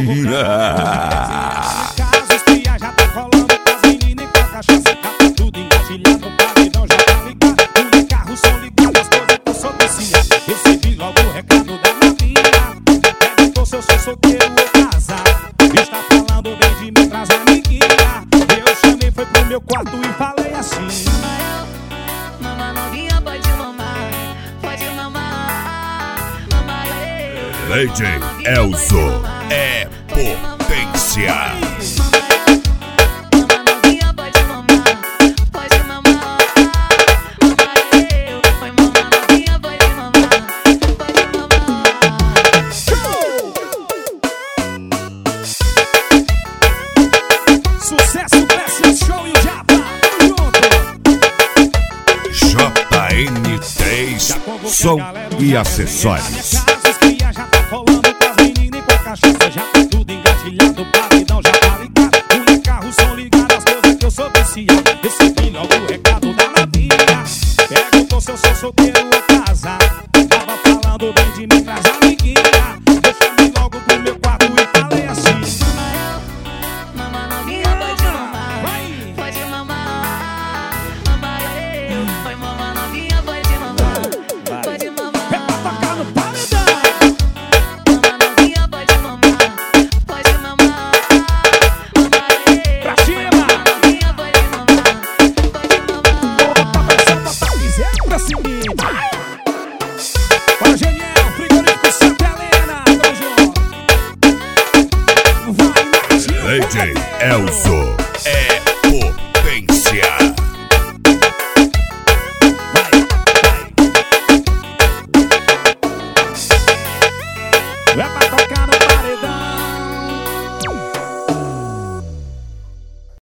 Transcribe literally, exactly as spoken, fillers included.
Casos que já tá colando com as meninas e com a cachaça. Já tá tudo engatilhado, o paredão já tá ligado. Mulher, carro, som ligado, as coisas que eu sou viciado. Recebi logo o recado da novinha. Perguntou se eu sou solteiro ou casado. Está falando bem de mim pras amiguinhas. Eu chamei, foi pro meu quarto e falei assim: Mama novinha, pode mamar, pode mamar, mamar eu. D J Elzo é potência. Mama novinha, pode mamar, pode mamar, mamar eu. Oi, mama novinha, pode mamar, pode mamar. sucesso, Pressa Show e o Japa, J N três Som e Acessórios. Casos que já tá colando com as meninas e com a cachaça. Já tá tudo engatilhado, o paredão já tá ligado. Mulher, carro, som ligado, as coisas que eu sou viciado. Recebi logo o recado da novinha. Perguntou se eu sou solteiro ou casado. Tava falando bem de mim pras amiguinhas. Eu chamei logo pro meu quarto e falei assim: Mama novinha, pode mamar, vai! pode mamar, mamar eu. Oi, mama novinha, pode mamar, pode mamar. É pra tocar no paredão. Mama novinha, pode mamar, pode mamar, mamar eu. Pra cima! Mama novinha, pode mamar, pode mamar. Bota pressão, bota a miséria, seguinte. Para Geniel, frigorífico Santa Helena, tamo junto. Vai, Natinho. D J Elzo é